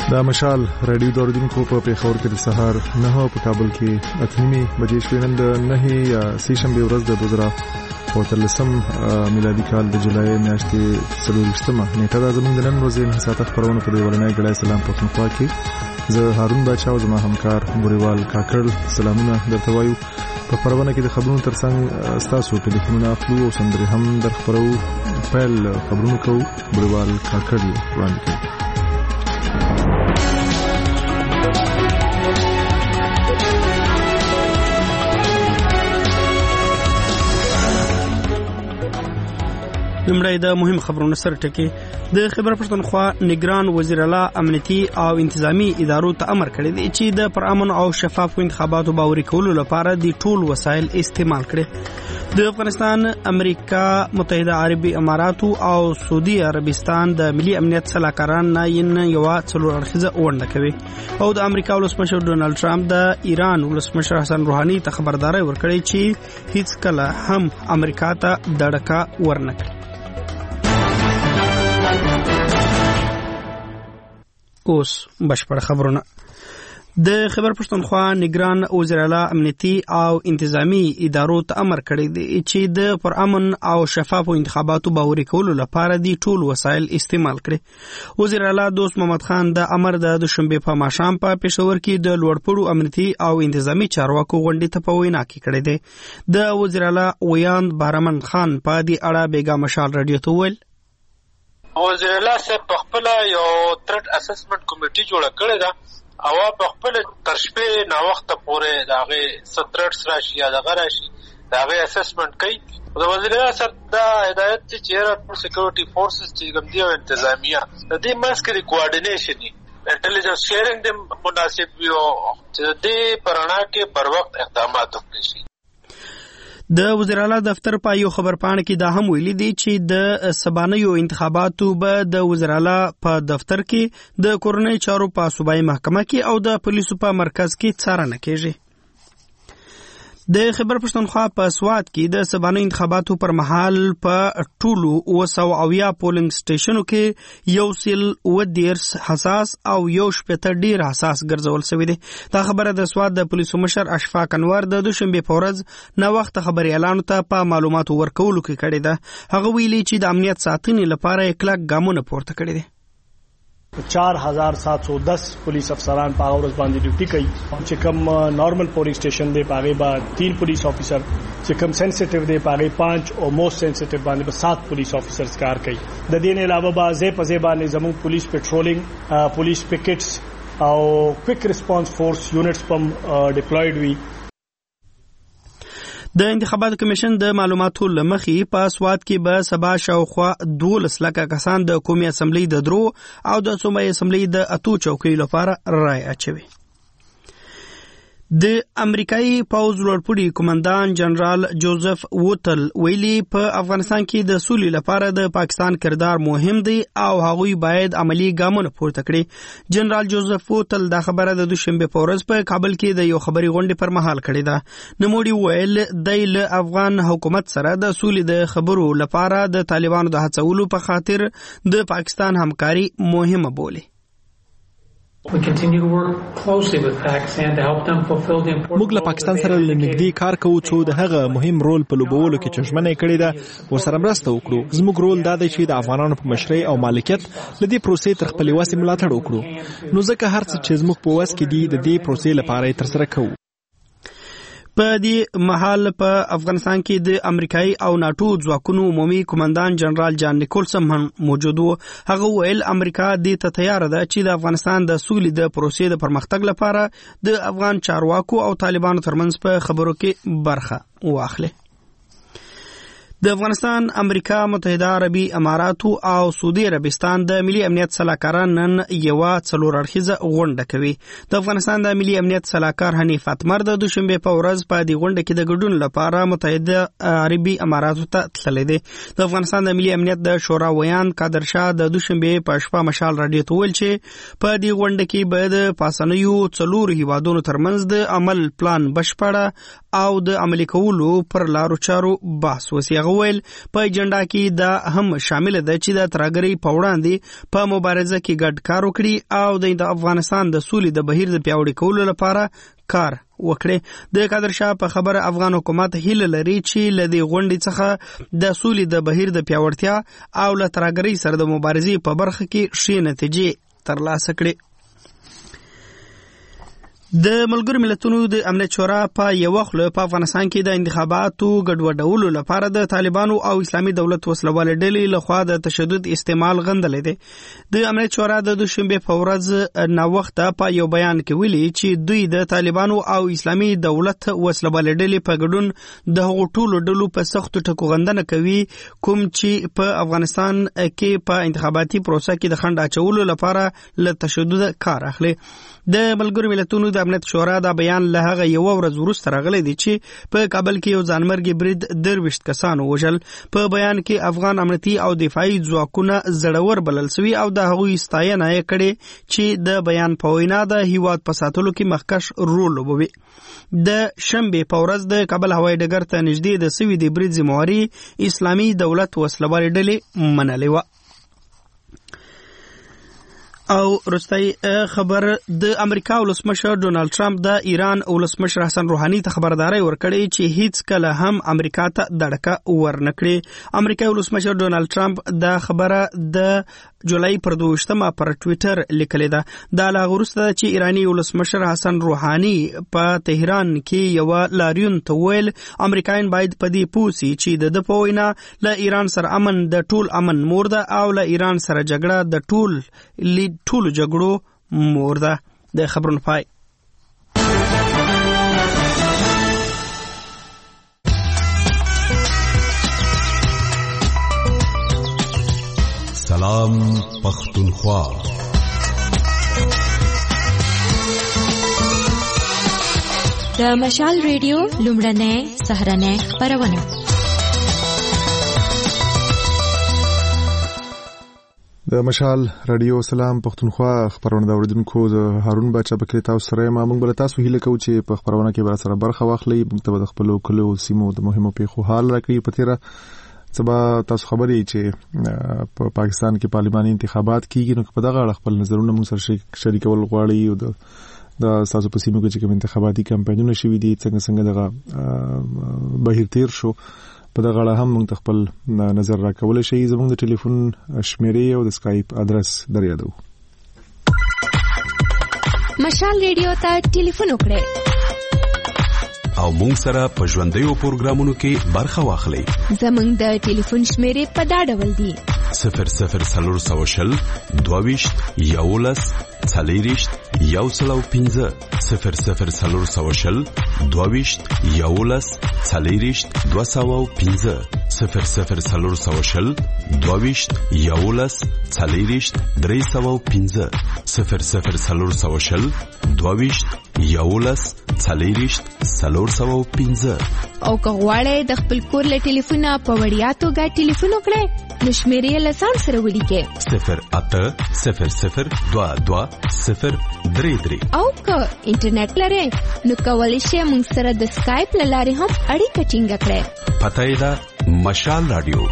دا مشال رادیو دوردونکو په پیښور کې د سهار 9 په کابل کې 8:30 بجې شوې. نن د 9 سیشنبه ورځ د 2013 میلادي کال د جولای میاشتې 24مه نیټه ده. زموږ د نن ورځې نه ساعت خبرونه په دی ولنای ګړای سلام پښتونخوا کې زه هارون بچا او زما همکار بوريوال کاکړ سلامونه درته وایو. په خبرونه کې د خبرونو ترڅنګ تاسو ټلیفونونه اخلو او سندري هم در خبرو پیل خبرونه کوو. بوريوال کاکړ وړاندې کوي. لمړی د مهم خبرونو سره ټکی. د خبر پښتونخوا نگران وزیر اعلی امنیتي او انتظامی ادارو ته امر کړی دی چې د پرامن او شفاف انتخاباتو باوري کولو لپاره د ټول وسایل استعمال کړي. د افغانستان، امریکا متحده عربي امارات او سعودي عربستان د ملي امنیت صلاحکاران نن یو څلور اړخیزه ونډه کوي او د امریکا ولسمشر ډونالد ټرمپ د ایران ولسمشر حسن روحاني ته خبرداري ورکړي چې هیڅ کله هم امریکا ته دړکا ورنکړي. اوس بشپړ خبرونه. د خبر پښتونخوا نگران وزیر اعلی امنیتي او انتظامی ادارو ته امر کړی دی چې د پرامن او شفاف انتخاباتو باوري کولو لپاره د ټول وسایل استعمال کړي. وزیر اعلی دوست محمد خان د امر د دوشنبه په ماښام په پېښور کې د لوړپوړو امنیتي او انتظامی چارواکو غونډې ته په وینا کې کړی دی. د وزیر اعلی ویاند بهرمن خان په دې اړه بیګا مشال رادیو ته ویل وزیر اعلی صاحب په خپل یو تھریټ اسسمنت کمیټي جوړه کړې ده او په خپل تر شپې نا وخت پورې داغه سترټس راشي یا دغه راشي داغه اسسمنت کوي. د وزیر اعلی صاحب دا هدایت چې ټول سکیورټي فورسز چې کوم دی او انتظامیه د دې مسکري کوارډینیشن انټيليجنس شیرینګ د مناسب یو چې د پرانا کې پر وخت اقدامات وکړي. د وزیر اعلی دفتر په یو خبر پاڼه کې دا هم ویلي دی چې د سبانیو انتخاباتو به د وزیر اعلی په دفتر کې د کورنۍ چارو په صوبایي محکمه کې او د پولیسو په مرکز کې څارنه کیږي. د خبر پښتونخوا په سوات کې د سبانیو انتخاباتو پر مهال په ټولو 200 پولینګ سټیشنو کې یو سل ودیرس حساس او یو شپته ډیر حساس ګرځول شوی دی. دا خبره د سوات د پولیسو مشر اشفاق انور د دوشنبه په ورځ نو وخت خبري اعلان ته په معلوماتو ورکولو کې کړی ده. هغه ویلي چې د امنیت ساتنې لپاره کلک ګامونه پورته کړی دي. 4710 پولیس افسران په اورز باندې ډیوټي کوي چې کوم نارمل پولیس سټیشن دی پاغه با 3 پولیس افسر چې کوم سنسټیو دی پاغه 5 او موست سنسټیو باندې 7 پولیس افسرز کار کوي. د دې نه علاوه با زه باندې زموږ پولیس پټرولینګ پولیس پکټس او کویک ریسپانس فورس یونټس پم ډیپلویډ وی. د انتخاباتو کمیشن د معلوماتو لمخې په سوات کې به سبا شاوخوا 12 لکه کسان د قومي اسمبلی د درو او د صوبایي اسمبلی د اتو چوکیو لپاره رای اچوي. د امریکایي پوځ لوړپوړي قومندان جنرال جوزف ووتل ویلي په افغانستان کې د سولې لپاره د پاکستان کردار مهم دی او هغوی باید عملی ګامونه پورته کړي. جنرال جوزف ووتل دا خبره د دوشنبه په ورځ په کابل کې د یو خبري غونډې پر مهال کړې ده. نوموړي ویل د افغان حکومت سره د سولې د خبرو لپاره د طالبانو د هڅولو په خاطر د پاکستان همکاري مهمه بولي. موږ له پاکستان سره لنګدي کار کوو چې د هغه مهم رول په لوبولو کې چې ژمنه کړې ده ورسره مرسته وکړو. زموږ رول دا دی چې د افغانانو په مشرۍ او مالکیت لدې پروسې تر خپل واسه ملاتړ وکړو. نو ځکه هر څه چې زموږ په واس کې دي د دې پروسې لپاره تر سره کوو. په دې مهال په افغانستان کې د امریکایي او ناتو ځواکونو عمومي قومندان جنرال جان نیکولسن هم موجود و. هغه ویل امریکا دې ته تیار ده چې د افغانستان د سولې د پروسې د پرمختګ لپاره د افغان چارواکو او طالبانو ترمنځ په خبرو کې برخه واخلي. د افغانستان، امریکا متحده عربي امارات او سعودي عربستان د ملي امنیت صلاحکاران نن یو څلور اړخیزه غونډه کوي. د افغانستان د ملي امنیت صلاحکار حنیف اتمر د دوشنبه په ورځ په دې غونډه کې د ګډون لپاره متحده عربي امارات ته تللی دی. د افغانستان د ملي امنیت د شورا ویان قادر شاه د دوشنبه په شپه مشال رادیو ته ویل چې په دې غونډه کې به د پاسنیو څلور هیوادونو ترمنځ د عمل پلان بشپړه او د عملي کولو پر لارو چارو بحث وشي. هغه ویل په ایجنډا کې دا هم شامل ده چې د ترهګرۍ په وړاندې په مبارزه کې ګډ کار وکړي او د افغانستان د سولې د بهیر د پیاوړي کولو لپاره کار وکړي. د قادر شاه په خبره افغان حکومت هیله لري چې له دې غونډې څخه د سولې د بهیر د پیاوړتیا او له ترهګرۍ سره د مبارزې په برخه کې ښې نتیجې ترلاسه کړي. د ملګرو ملتونو د امنیت شورا په یو خوله په افغانستان کې د انتخاباتو ګډوډولو لپاره د طالبانو او اسلامي دولت وسلوال ډلې لخوا د تشدد استعمال غندلې دي. د امنیت شورا د دوشنبه په ورځ ناوخته په یو بیان کې ویلي چې دوی د طالبانو او اسلامي دولت وسلوال ډلې په ګډون د هغو ټولو ډلو په سختو ټکو غندنه کوي کوم چې په افغانستان کې په انتخاباتي پروسه کې د خنډ اچولو لپاره له تشدد کار اخلي. د ملګرو ملتونو د امنیت شورا دا بیان له هغه یو ورځ وروسته راغلی دی چې په کابل کې یو ځانمرګي برید 23 کسان وژل. په بیان کې افغان امنیتي او دفاعي ځواکونه زړور بلل شوي او د هغوی ستاینه یې کړې چې د بیان په وینا د هیواد په ساتلو کې مخکښ رول لوبوي. د شنبه په ورځ د کابل هوایي ډګر ته نږدې د سوي د برید ذمہواري اسلامي دولت وسلوال ډلې منلې و. او رستای خبر د امریکا ولسمشر ډونالد ټرمپ د ایران ولسمشر حسن روحاني ته خبرداري ورکړي چې هیڅ کله هم امریکا ته دړکه ورنکړي. امریکا ولسمشر ډونالد ټرمپ دا خبره د جولای پر 22مه پر ټوئیټر لیکلې ده. دا لا وروسته چې ایرانی ولسمشر حسن روحاني په تهران کې یو لاریون ته ویل امریکایان باید په دې پوسی چې د په وینا له ایران سره امن د ټول امن مور ده او له ایران سره جګړه د ټول جګړو مور ده. د خبرونو پای. سلام پختونخوا. د مشال ریډیو لومړنۍ سهارنۍ خپرونه. د مشال رادیو سلام پختونخوا خبرونه د اوریدونکو د هارون بچا بکری تاسو سره ما موږ بل تاسو هیله کوو چې په خبرونه کې بر سره برخه واخلئ. موږ د خپل کلو سیمو د مهمو پیښو حال راکړي. په تیره سبا تاسو خبرې چې په پاکستان کې پارلماني انتخابات کیږي نو په دغه اړه خپل نظرونه موږ سره شریکول غواړي او د تاسو په سیمو کې چې کوم انتخاباتي کمپاینونه شوي دي څنګه دغه بهیر تیر شو په دغه اړه هم موږ خپل نظر راکول شي. زموږ د ټلیفون شمیرې او د اسکایپ ادرس دریادو. مشال ریډیو ته ټلیفون وکړئ او مونږ سره په ژوندیو پروګرامونو کې برخه واخلئ. زموږ د ټلیفون شمیرې په دا ډول دي: 00 22 11 40 105 00 22 11 40 205 00 22 11 40 305 00 22 11 40 305. او که غواړئ د خپل کور له ټلیفونه په وړیا توګه ټلیفون وکړئ نو شمیرې له ځان سره ولیکئ 0800 22 033. او که انټرنیټ لرئ نو کولی شئ موږ سره د سکایپ له لارې هم اړیکه ټینګه کړئ. پته یې ده مشال رادیو.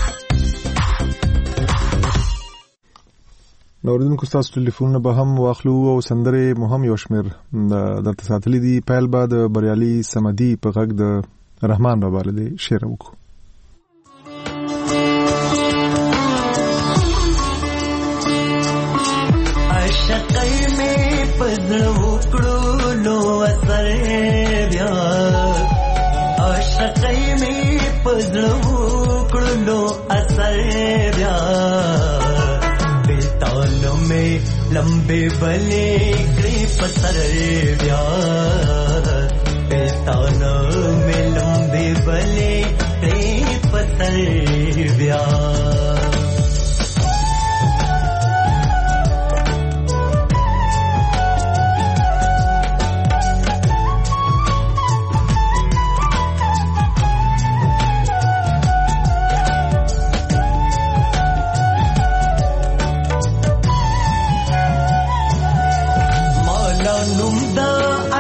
نوردونکو تاسو ټلیفونونه به هم واخلو او سندرې مهم یو شمیر درته ساتلې دي. پیل به د بریالي سمدي په غږ د رحمان بابا له شعر وکړو. عاشقۍ مې پزړه وکړو نو اثر بیا عاشقۍ مې پزړه وکړو نو اثر بیا تانو میں لمبے بلے کری پسر بیا تانو میں لمبے بلے کری پسر بیا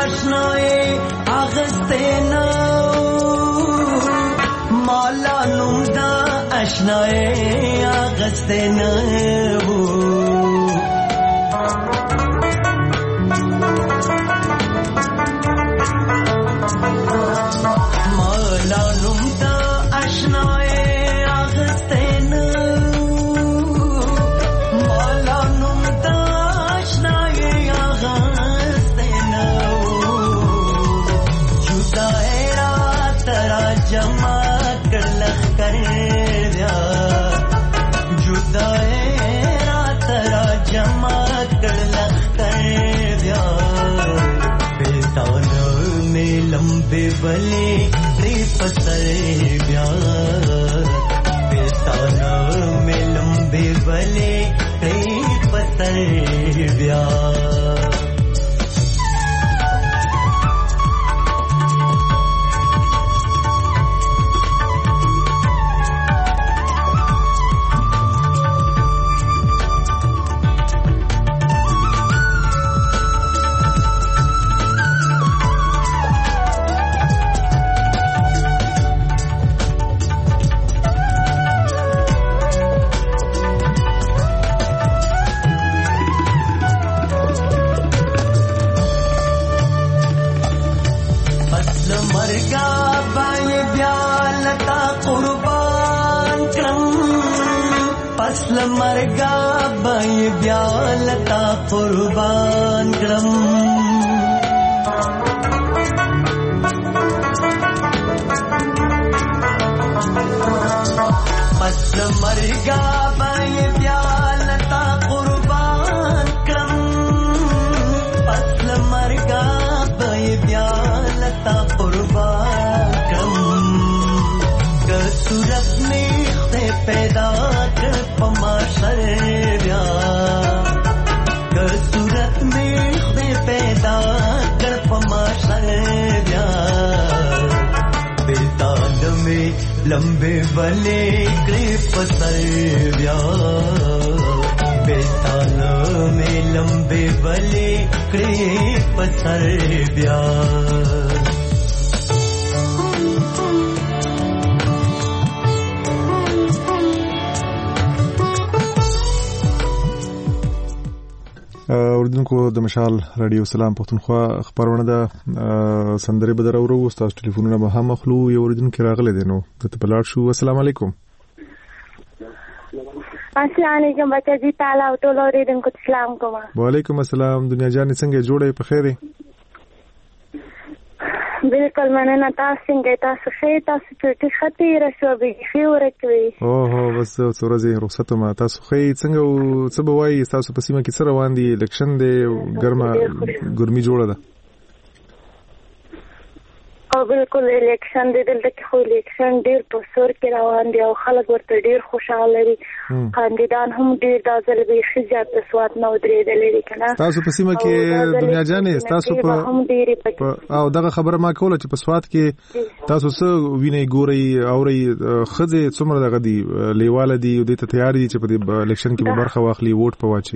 مالا نو آشنای آغست نبو مالا نمتا آشنای آغست نبو مالا نمتا آشنای آغست نبو جدای رات را جمع लंबे बले पसर ब्याह पेताना में लंबे बले पसर ब्याह मरगा बाई ब्यालता कुर्बान करम पसल मरगा बाई ब्यालता कुर्बान करम पसल मरगा बाई ब्यालता कुर्बान करम सूरत में से पैदा कर पमाशर ब्याह सूरत में से पैदा कर पमाशर ब्याह बेताल में लंबे बले पसर ब्याह बेताल में लंबे बले पसर ब्याह اوردونکو د مشال رادیو سلام پښتونخوا خبرونه ده سندري بدر اورو تاسو ټلیفونونه به هم اخلو یو اوردونکو راغله دي نو ته بلار شو السلام علیکم السلام علیکم بچا جی تعالی او ټول اوریدونکو سلام کوم وعلیکم السلام دنیا جان څنګه جوړه په خیره بالکل مننه تاسو څنګه تاسو ښه تاسو چې خطي رسو به خیر ورکوي اوه بس څورځي رخصت ما تاسو ښه څنګه څه بوای تاسو په سیمه کې سره روان دي الیکشن دی ګرمي جوړه ده او بالکل الیکشن دی دلته خو الیکشن ډیر په سور کې روان دي او خلک ورته ډیر خوشاله دي کاندیدان هم ډیر د ځل به خجات اسوات نو درېدلې کنه تاسو په سیمه کې دنیا جانې تاسو په او دغه خبره ما کوله چې په سوات کې تاسو څه ویني ګوري اوري خزه څومره دغه دی لیواله دی د ته تیار دي چې په الیکشن کې به برخه واخلي ووټ پواچي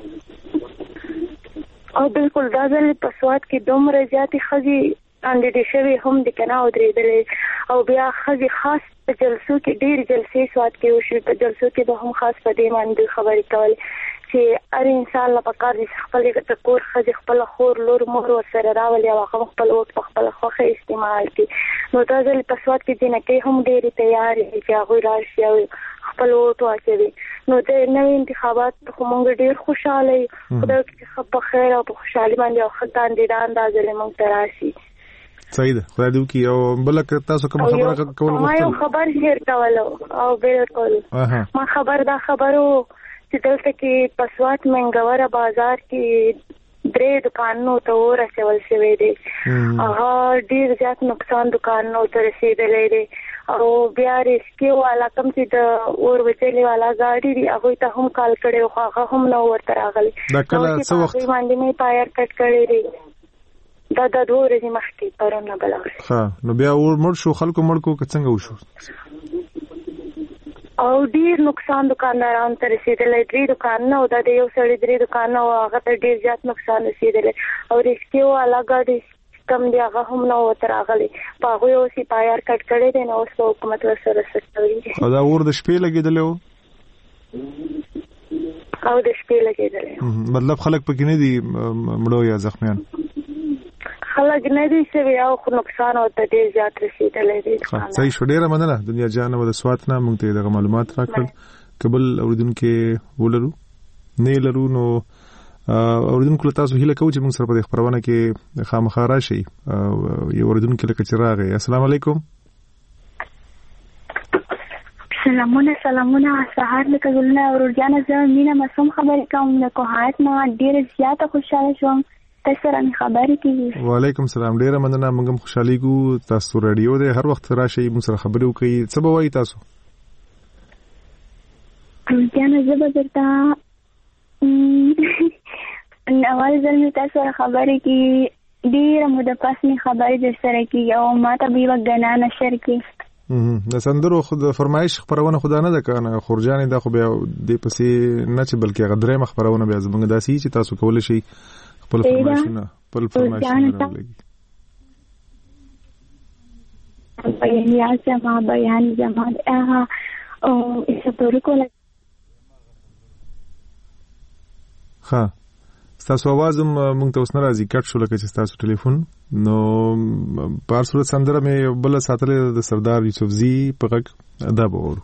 او بالکل د ځل په سوات کې دومره زیاتې خزي کاندیدې شوی هم د کناو درېدلې او بیا خزي خاص په جلسو کې ډېر جلسې سوات کې وشي په جلسو کې به هم خاص په دې باندې خبرې کول چې هر انسان له پکار دي خپل کور خزي خپل خور لور مور ورسره راولي او خپل وخت په خپل خوخه استعمال کړي نو دا ځل په سوات کې دي نه کې هم ډېر تیار دي چې هغه راشي او خپل وخت واچوي نو د نوې انتخابات خو موږ ډېر خوشاله یو خدای دې په خیر او په خوشحالي باندې او کاندیدان دا ځل موږ تراشي صحیح ده خدای دې وکړي او بلکې تاسو کوم خبره کول ما یو خبر شیر کولو او بالکل ما خبرو چې دلته کې پسوات منګوره بازار کې 3 دکانونو ته ورسول شوی دی هغه ډیر زیات نقصان دکانونو ته رسیدلی دی او بیا ریسکیو والا کم چې د اور وچلې والا گاډي دی هغه ته هم کال کړي خو هغه هم نو ورته راغلی دا کله څه وخت باندې مې پایر کټ کړی دی دا د 2 ورځې مخکې پرونه بلغ ها نو بیا اور مړ شو خلکو مړ کو څنګه وشو او ډیر نقصان دکانداران ته رسیدلی 3 دکانونه او د یو سړي 3 دکانونه او هغه ته ډیر زیات نقصان رسیدلی او ریسکیو والا گاډي کم دی هغه هم نو وتراغلي په هغه یو سی پایار کټ کړي دي نو اوس حکومت ورسره ستوري او دا اور د شپې لګیدل او د شپې لګیدل مطلب خلک پکې نه دي مړو یا زخمیان خلک نه دي چې یو خو نقصان او ته ډیر زیات رسیدلې دي صحیح شو ډیره مننه دنیا جان او د سوات نه مونږ ته د معلومات راکړل قبل اوریدونکو ولرو نه لرو نو اوریدونکو تاسو هیله کوم چې موږ سره په خبرونه کې خامخا راشي یو اوریدونکو لکه چې راغی السلام علیکم سلامونه سهار لکه ګلونه ورجانه زه مینه مسوم خبرې کوم له کوهات ما ډیره زیاته خوشاله شوم تاسو سره خبرې کوي وعلیکم السلام ډیره مننه موږ هم خوشحالي کو تاسو رادیو دې هر وخت راشي موږ سره خبرې وکړي څه به وایي تاسو ورجانه زه به درته اول ځل مې تاسو سره خبرې کوي ډیره موده پس مې خبرې در سره کوي او ما ته به یوه ګناه نشر کوي د سندرو خود فرمایش خبرونه خدا نه ده کنه خورجانې دا خو بیا دې پسې نه چې بلکې هغه درېمه خبرونه بیا زموږ داسې چې تاسو کولی شئ خپل فرمایشونه بیان زما هغه او سپورې کوله ها تاسو आवाज مونږ ته اوس نه راځي کټ شو لکه چې تاسو ټلیفون نو په صورت سندره مې بل ساتلې د سردار یوسفزي په غږ ادا وورو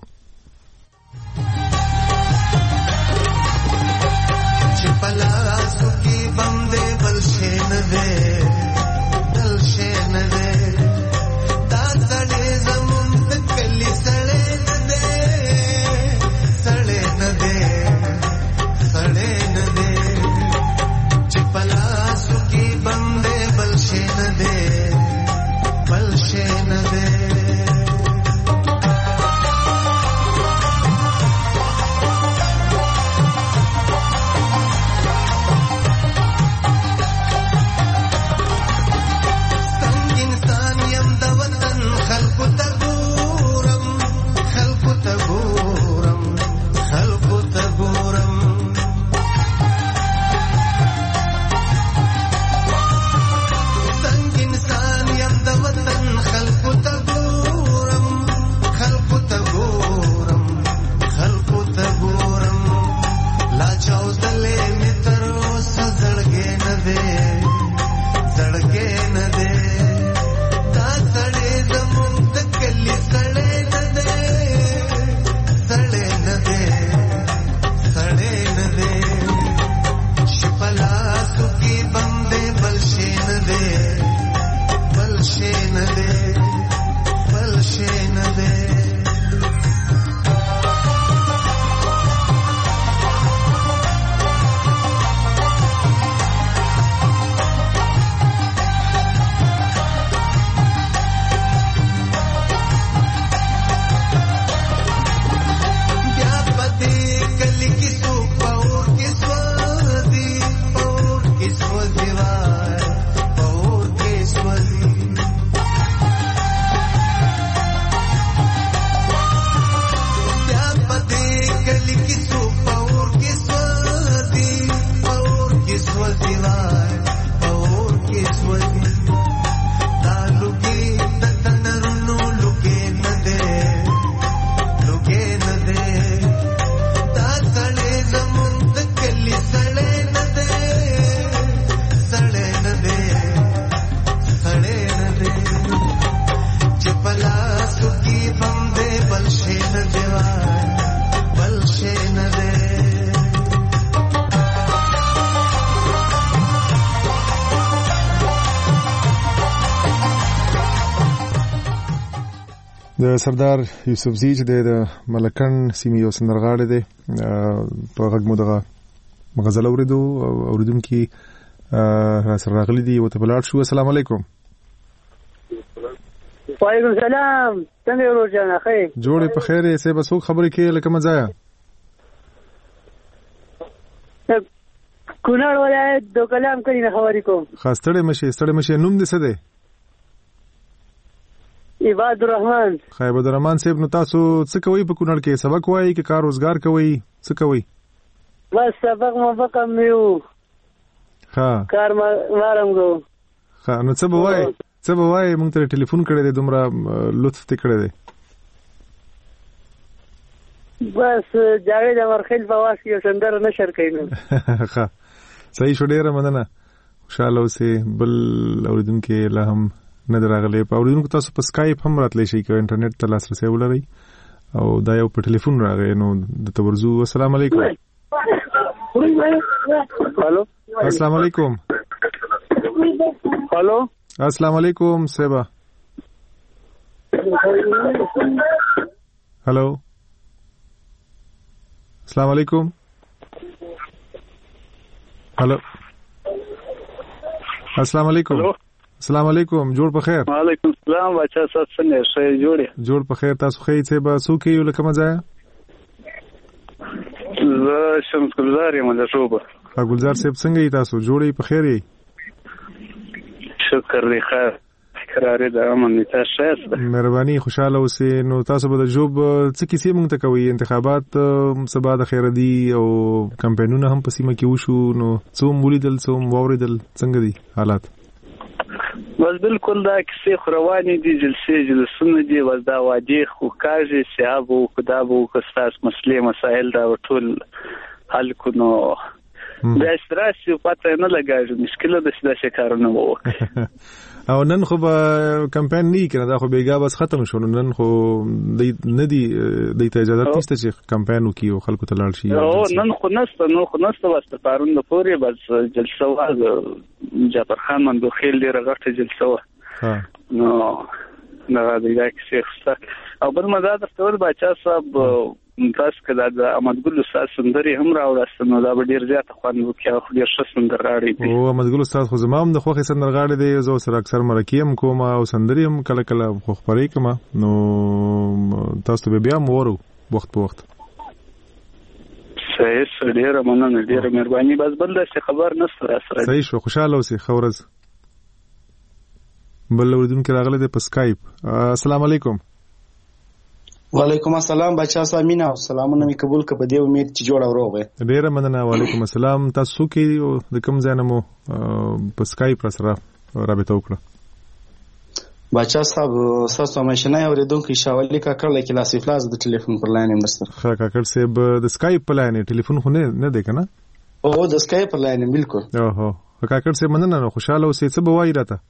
چې پلا سکی بندې بلشین دې دلشین دې دا سړې زمون تکلی سړې دې سړې دې سړې دې چې پلا سکی بندې بلشین دې بلشین دې د سردار یوسفزي چې د ملکن سیمې یو سندرغاړی دی په غږ مو دغه غزل اوریدونکي سره راغلي دي ورته ولاړ شو السلام علیکم وعلیکم السلام څنګه یو ورجانه خیر جوړې په خیر یې څه به څوک خبرې کوي لکه مزایا کونړ ولایت دو کلام کړي نه خبرې کوم خاصړې مشه نوم دې څه دی عباد الرحمن عباد الرحمن صاحب نو تاسو څه کوي په کونړ کې سبق وایي کې کار روزګار کوي څه کوي بس سبق مو میو ها کار مارم کو ها نو څه به وای مونږ ته ټلیفون کړی دی دومره لطف ته کړی دی بس جاوید امرخیل په واس کې سندره نشر کینو ها صحیح شو ډیره مننه خوشاله اوسې بل اوریدونکو لا هم نه دراغلي په اوریدونکو تاسو په سکایپ هم راتلی شي که انټرنیټ ته لاسرسي ولرئ او دا یو په ټلیفون راغی نو د تورزو السلام علیکم هالو السلام علیکم هالو السلام علیکم سیبا هالو السلام علیکم هالو السلام علیکم السلام علیکم جوړ په خیر وعلیکم السلام بچا سات څنګه ښه جوړ په خیر تاسو خې څه به څوک یو لکه مزه زه شمس ګلزار یم د شوبه ګلزار صاحب څنګه یې تاسو جوړې په خیر یې شکر دی خیر قرارې د امن تاسو مهرباني خوشاله اوسئ نو تاسو به د جوب څه کیسې مونږ ته کوي انتخابات سبا د خیر دی او کمپاینونه هم په سیمه کې وشو نو څوم ولیدل څوم واوریدل څنګه دي حالات بس بالکل دا کیسې خروانې دي جلسونه دي بس دا وادي خو کاږي سیاب او خدابو کستاس مسلې مسائل دا ټول حل کونو د استراسي پته نه لګاږي مشکله د څه کارونه وو او نن خو به کمپاین نه کړه دا خو بیګا بس ختم شو نن خو د نه دی د اجازه نشته چې کمپاین وکيو خلکو ته لاړ شي او نن خو نسته بس پرون د پورې بس جلسه وا جعفر خان مندوخیل ډیره غټه جلسه وا نو دا کیسه او بل مزه د ټول بچا صاحب تاسو کله د احمدګل استاد سندري هم راوړل نو دا ډیر زیات خوند وکړ خو ډیر ښه سندرغاړي دي او احمدګل استاد خو زمام د خوخي سندرغاړي دی زو سره اکثر مرکیم کوم او سندري هم کله کله خو خبرې کوم نو تاسو به بیا مورو وخت په وخت صحیح ډیر مننه ډیر مهرباني بس بل څه خبر نشته سره صحیح شو خوشاله اوسئ خورز بل اوریدونکو راغله د سکایپ السلام علیکم وعلیکم السلام بچا سامینا سلامونه می قبول ک په دې امید چې جوړ او روغه ډیره مننه وعلیکم السلام تاسو کې د کوم ځای نه مو په سکایپ سره رابطه وکړه بچا صاحب تاسو ماشینه اوریدونکو شاولې کا کړل کې لاس افلاس د ټلیفون پر لاین مستر ښه کاکړ صاحب د سکایپ په لاین ټلیفون خو نه دی کنه او د سکایپ په لاین بالکل اوه کاکړ صاحب مننه خوشاله اوسئ څه به وایي راته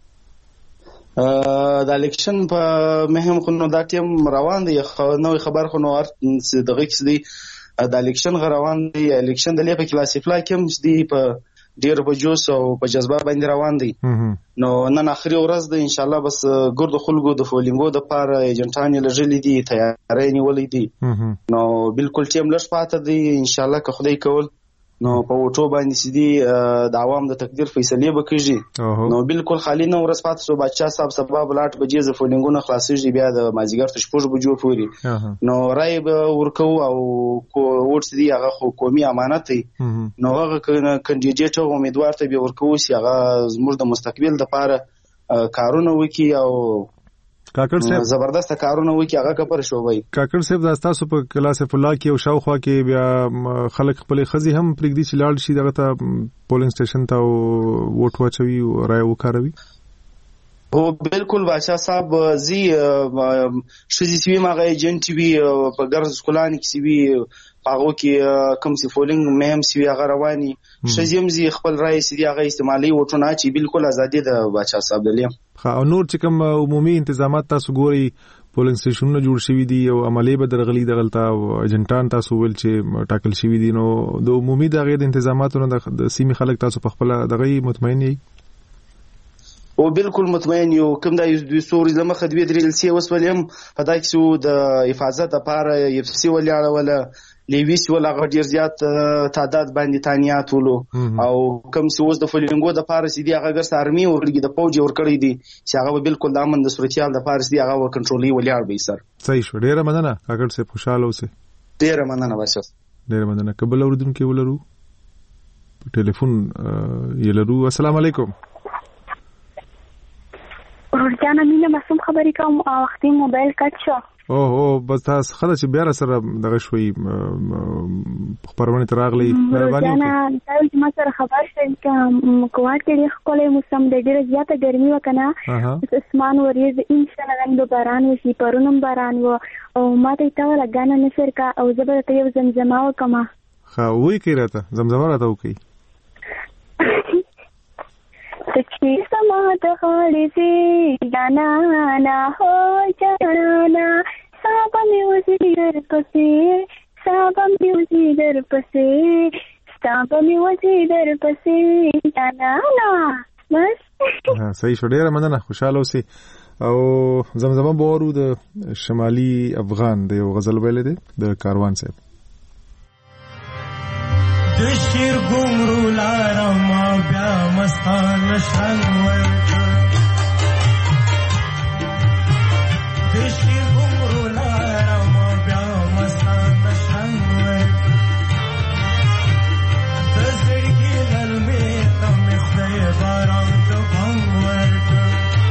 د الیکشن په مهم خو نو دا ټیم روان دی نو خبر خو نو دغه کس دی د الیکشن روان دی الیکشن د لیپه کلاسیفلا کوم دی په ډیر په جوش او په جذبه باندې روان دی نو نن اخري ورځ دی ان شاء الله بس ګرد خلکو د فولینګو د پاره ایجنټانی لږلې دي تیارې نیولې دي نو بالکل ټیم لږ پاتې دی ان شاء الله که خدای کول نو په وټو باندې سیدي د عوام د تقدیر فیصله وکړي نو بالکل خالی نو ورځ پاتې سو بچا صاحب سبب لاټ بجې ز فولینګونه خلاصيږي بیا د مازیګر ته شپږ بجو پوري نو رای ورکو او وټ سیدي هغه قومي امانت دی نو هغه کاندیدټ او امیدوار ته به ورکو سی هغه زموږ د مستقبل د لپاره کارونه وکي او کاکړ صاحب زبردست کارونه وکي هغه کپر شوبای کاکړ صاحب تاسو په کلاس فلا کې او شاوخوا کې بیا خلک خپل خزي هم پرګدي چې لاړ شي دغه ته پولینګ سټیشن ته ووټ واچوي او رای وکاروي او بالکل بادشاہ صاحب زی شذي سی ماغه ایجنټ وی په ګرځ سکولان کې سی وی هغه کې کوم سی فولینګ مهم سی هغه رواني شذیم زی خپل رای سی هغه استعمالي وټونه چې بالکل ازادي ده بادشاہ صاحب دلیم او نور چې کوم عمومي انتظامات تاسو ګوري پولینګ سټیشنونه جوړ شوي دي او عملی به درغلي دغلطه او ایجنټان تاسو ول چې ټاکل شوي دي نو د عمومي دغه د انتظاماتونو د سیمې خلک تاسو په خپل دغه مطمئن یې او بالکل مطمئن یو کوم د دوی سوري لمخه دوی درېل سی وسولم هدا کیسو د حفاظت لپاره اف سی ولاړه ولا لیویس ولا غډیر زیات تعداد باندې تانیات ولو او کوم سی وس د فولینګو د لپاره سیدي هغه ګر سارمي ورګي د پوج ور کړی دي چې هغه بالکل د امن د صورتيال د لپاره سیدي هغه کنټرولي ولاړ به سر صحیح شو ډیره مننه کاکړ صاحب خوشاله اوسه ډیره مننه بچو ډیره مننه قبل اوردونکو ولرو ټلیفون یلرو السلام علیکم ورجانا مینه مسوم خبرې کوم او وختي موبایل کټ شو او بس تاسو خدای چې بیا سره دغه شوي خبرونه تراغلي مهرباني وکړئ دا چې ما سره خبر شوم چې کوټ کې خپل موسم د ډیره زیاته ګرمي وکنه اسمان وریز ان شاء الله غند باران وشي پرونم باران و او ما ته تا ولا غانا نشر کا او زبر ته یو زمزمه وکما خا وای کیراته زمزمه راته وکي سچي سمات خالي سي غانا نا هو جانا سابا میوزی در پسی سابا میوزی در پسی سابا میوزی در پسی جانا بس صحیح شو ډیره مننه خوشاله اوسئ او زمزمه بورو د شمالي افغان د یو غزل ویل دي د کاروان صاحب د شیر ګمرو لارم بیا مستان شنګ ورته د شیر ګمرو لارم بیا مستان شنګ ورته د زړګي لمې تم خدای باران ته بنګ ورته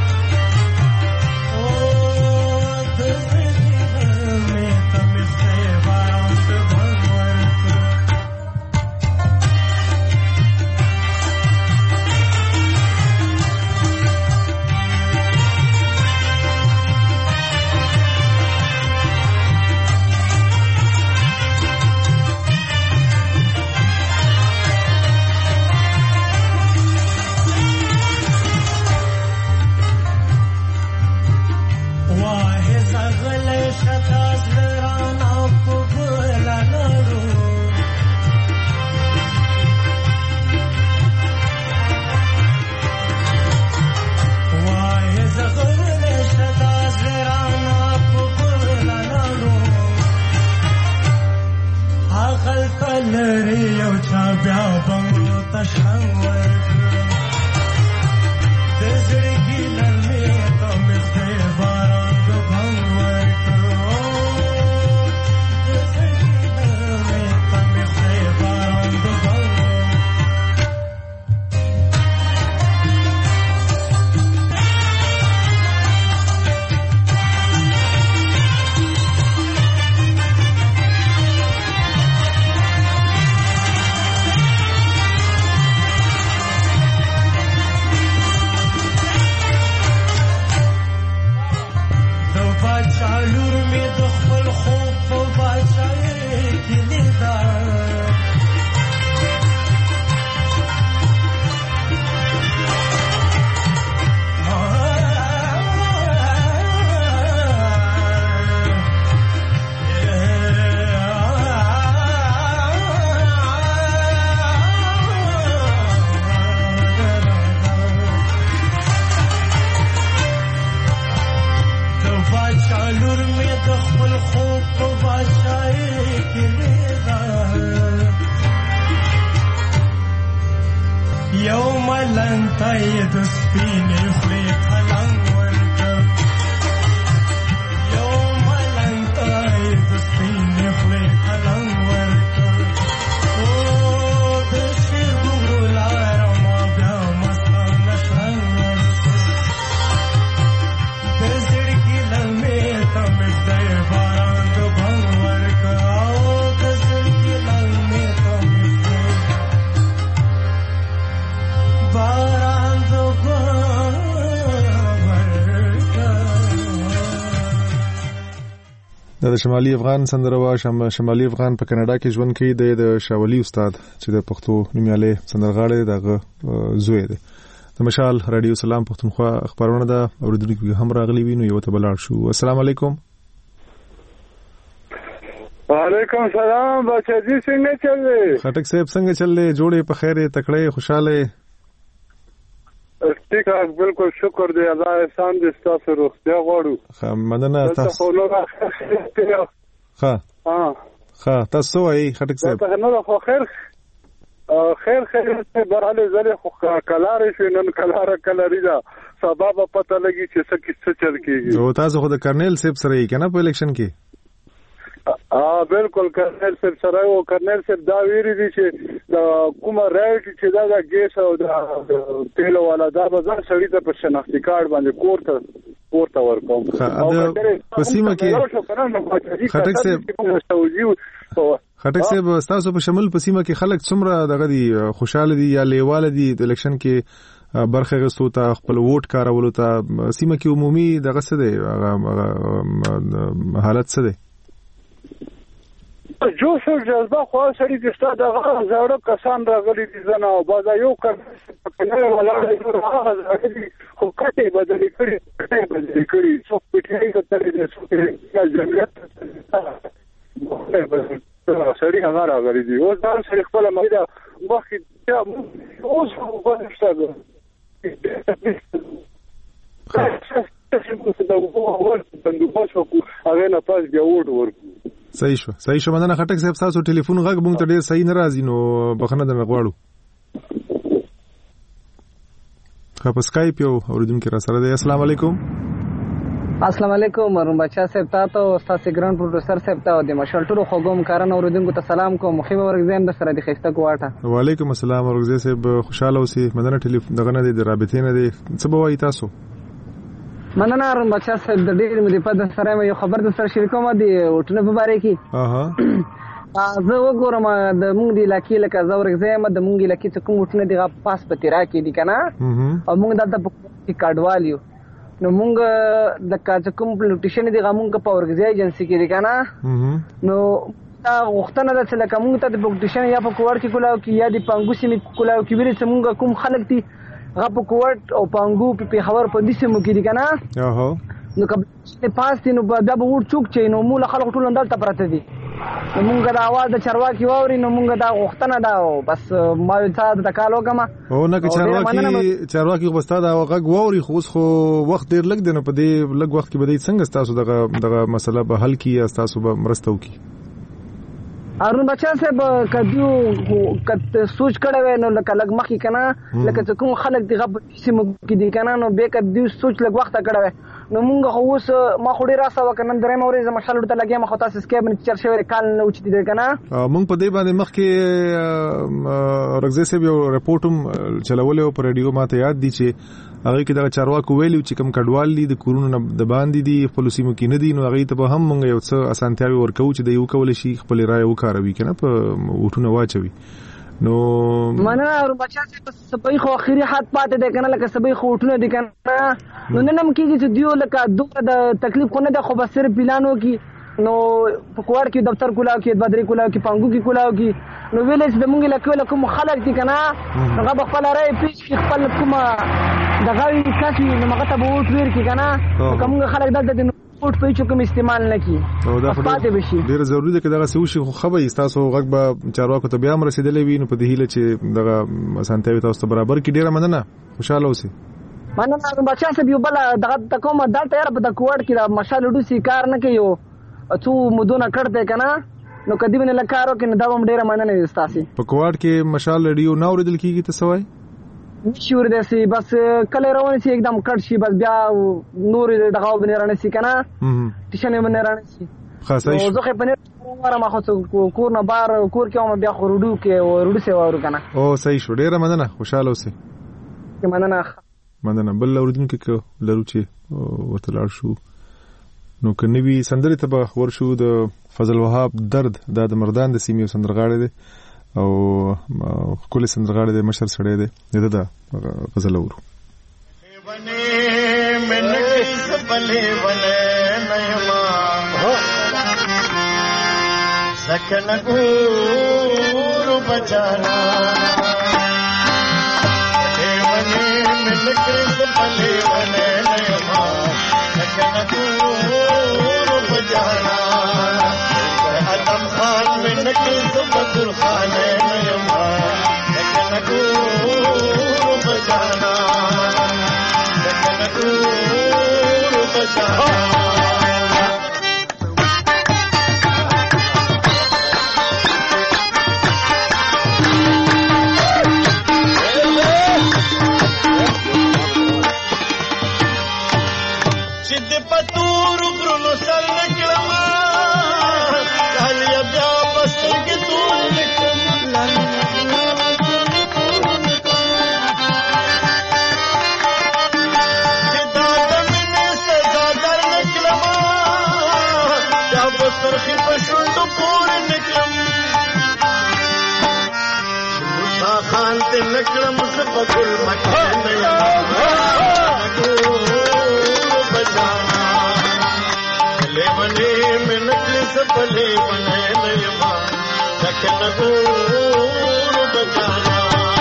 د شمالي افغان سندروا شمالي افغان په کاناډا کې ژوند کوي د شاولي استاد چې د پښتو نومیاله سندرغاړي دغه زوی دی د مشال رادیو سلام پښتونخوا خبرونه ده اوریدونکو هم راغلي وینو یو ته بلار شو السلام علیکم وعلیکم السلام بچی څنګه چلې خټک صاحب څنګه چلې جوړې په خیره تکړه خوشاله ٹھیک ہے بالکل شکر دی الله احسان دې تاسو روغتیا غواړو مننه تاسو ها تاسو وايي خټک صاحب ته نه خو خیر ته براله زله خو کلار شي نن کلار کلاری دا سبب پته لګي چې څه کیسه چل کیږي او تاسو خو د کرنل صاحب سره یې کنه په الیکشن کې بالکل کرنل صاحب سره او کرنل صاحب دا ویری دي چې د کومه رائټ چې دا ګیس او د تیل والا دا بازار سړی ته په شناختی کارت باندې کوړه پورته ورکوم په سیمه کې خټک صاحب تاسو په شمول په سیمه کې خلک څومره دغه دي خوشاله دي یا لیواله دي د الیکشن کې برخه غوښتو ته خپل ووټ کارولو ته سیمه کې عمومي دغه څه دی حالت څه دی جوش او جذبه خو سړي د ستاد دغه زړه کسان راغلي دي زنه او باز یو کنه ولاړ راغلي خو کته بدلی کړي څو پټي کتلې دي څو کې جنت سړي هغه راغلي دي او ځان سړي خپل مېدا وخت اوس هو ورسره صحیح شو مننه خټک صاحب تاسو ټلیفون غږ مونږ ته ډیر صحیح نه راځي نو بخنه درنه غواړو په سکایپ یو اوریدونکو را سره دی السلام علیکم السلام علیکم مرحوم بچا صاحب تاسو استاد ګران پروډوسر صاحب ته د مشال ټولو خوګم کارن اوریدونکو ته سلام کوم مخیمه ورغزم در سره د خسته کوټه وعلیکم السلام ورغزه صاحب خوشاله اوسئ مننه ټلیفون دغه نه دی رابطې نه دی څه بوای تاسو مننه مرحوم بچا صاحب د ډېر مې په د سره یو خبر د سره شریکوم دي وټنه په باره کې زه وګورم د مونږ دی لکه زه ورغزم د مونږ لکه څه کوم وټنه دی پاس پتیرا کې دي کنه او مونږ دلته په کاډوالیو نو مونږ د کوم پولیټیشن دی مونږ په ورغزي ایجنسی کې دی کنه نو دا وختونه د څه لکه مونږ ته د پولیټیشن یا په کوړ کې کولاو کې یا د پنګوسی می کولاو کې ویل څه مونږ کوم خلک دي غپ کوټ او پنګو په خبر په دې سمو کې دي کنه نو کله پاس دي نو دا به ور چوک چي نو موږ خلک ټول اندل ته پراته دي مونږ دا आवाज د چرواکي ووري نو مونږ دا وختونه دا بس ما ته د کالو کما او نه چې چرواکي خو ستاد او غږ ووري خو وخت ډیر لګ دی نو په دې لګ وخت کې بده څنګه تاسو دغه مسله به حل کی یا تاسو به مرستو کی ارون بچا صاحب کدیو کته سوچ کړه نو لکه لګ مخې کنه لکه کوم خلک دی غب سیمو کې دی کنه نو به کدیو سوچ لګ وخت کړه نو مونږ خو اوس ما خو ډیر راسه وکنه درې مورې زما شالو ته لګیا ما خو تاسو سکیب نه چرشوي کال نه اوچ دي کنه مونږ په دې باندې مخکې رغزه سه یو رپورټوم چلولې او پر رادیو ماته یاد دي چې هغه کې دا چارواکو ویلو چې کم کډوال دي د کورونو د باندې دي خپل سیمو کې نه دي نو هغه ته به هم مونږ یو څه اسانتیاوي ورکو چې د یو کول شي خپل رائے وکاروي کنه په وټونه واچوي نو منه اور بچا چې سبې خو اخیری حد پاتې ده کنه لکه سبې خو وټونه دي کنه نو نن کېږي چې دیو لکه دوه د تکلیف کو نه ده خو بس صرف پلانو کې نو په کوړ کې دفتر کولاو کې بدري کولاو کې پنګو کې کولاو کې نو ویلې د مونږ لکه کوم خلک دي کنه هغه خپل راي پیش خپل کومه دغه کافي نو مګه ته ووټ ور کې کنه کوم خلک دلته د ووټ په چوکم استعمال نه کی او دا ډیره ضروری ده چې دغه سوشي خو خبري تاسو غږ به چارواکو ته بیا رسیدلې وي نو په دې هیله چې دغه اسانتیاوي تاسو برابر کې ډیره مننه خوشاله اوسئ مننه بچا څه یو بل دغه کومه دلته یاره په د کوړ کې د مشال ډوسی کار نه کوي څو مودونه کړته کنه نو کدی باندې لکارو کې نه دا هم ډیره مننه استاسي په کوړ کې مشال ریډیو نو ورېدل کیږي ته سوای نشور دې سي بس کله روان شي एकदम کټ شي بس بیا نور دغه باندې رانه سي کنه تشنه باندې رانه سي خاصه شي زه په نور ما خو کور نه بار کور کې هم بیا خورډو کې ورډو سي وره کنه او صحیح شو ډیره مننه خوشاله اوسئ مننه بل اوردونکو کې لرو چې ورتلار شو نو کنيوي سندري ته ورشو د فضل وهاب درد د مردان د سیمې سندرغاړي دي او کله سندرغاړي د مشر سړی دی دا غزل اورو بنه من کس بلې بنه نيما سکن ګور بچانا بنه من کس بلې بنه نيما سکن ګور بچانا ادم خان من کس بدر خان نيما سکن ګور بچانا سکن ګور بچانا نکړم سپګل مکه نه بجانا لیونه مې نکړ سپلې بنه نه یما دکنه بجانا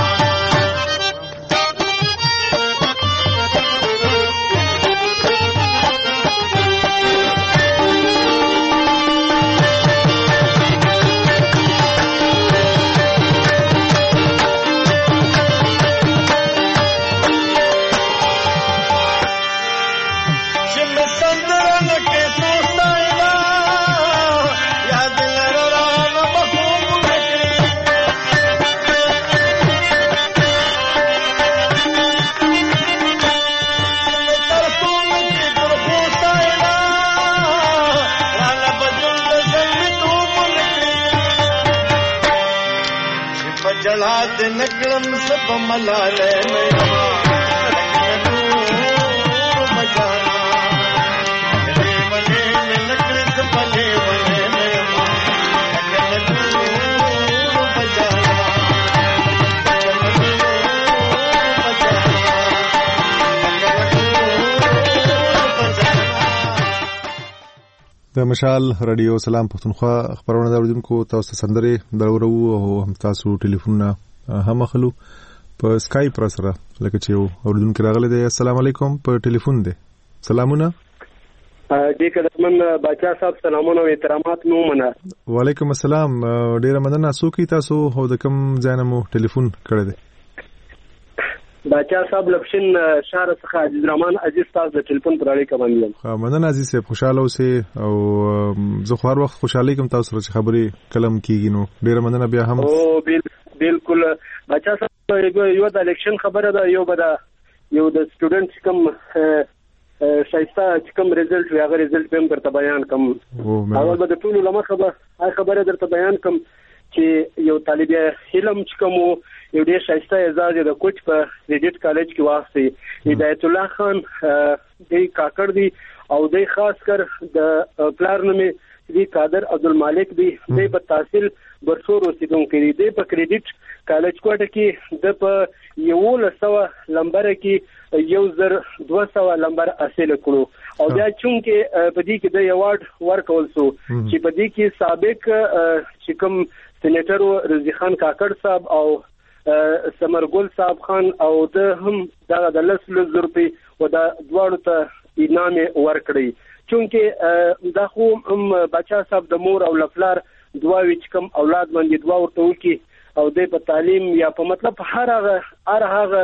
نکړم سب ملاله مې بجانا لیونه مې نکړ سپلې ونه مې بجانا د مشال رادیو سلام پښتونخوا خبرونه اوریدونکو تاسو سندره درورو او هم تاسو ټلیفونونه هم اخلو په اسکایپ را سره لکه چې اوریدونکو راغلي دي. السلام علیکم په ټلیفون دی. سلامونه دې کډمن بچا صاحب سلامونه او احترامات نو منه. وعلیکم السلام ډیر مننه. سوکی تاسو هو د کوم ځانمو ټلیفون کړی دی؟ بچا صاحب لپشن شهر څخه عزیز رحمان عزیز تاسو د ټلیفون پر اړیکه باندې. مننه عزیز صاحب، خوشاله اوسئ او زه خو هر وخت خوشحالي کوم تاسو سره چې خبرې کلم کیږي. نو ډیر مننه بیا هم. او بالکل بچا صاحب یو د الیکشن خبره ده، یو د سټوډنټ کوم شایسته چې کوم ریزلټ وي هغه ریزلټ به هم درته بیان کوم. اول به د ټولو لمخه به هغه خبره درته بیان کوم چې یو طالب علم چې کوم یو ډیر شایسته اعزاز د کوچ په ریډیټ کالج کې واخلي. هدایت الله خان د کاکړ دی او د خاص کر د پلار نومې دی قادر عبدالمالک دی. د په تحصیل برسور اوسیدونکو دی. د په کریډیټ کالج کوټه کې د په 1100 لمبر کې 1200 لمبر حاصل کړو او بیا چونکه په دې کې د ایوارډ ورکول شو چې په دې کې سابق چې کوم سېنیټر رضی خان کاکړ صاحب او سمرګل صاحب خان او د هم د 10 روپۍ او د دواړو ته انعام ورکړي. چونکه دا خو بچا صاحب د مور او لفلار دواوی چې کوم اولاد باندې دوا ورته وکي او د په تعلیم یا په مطلب هر هغه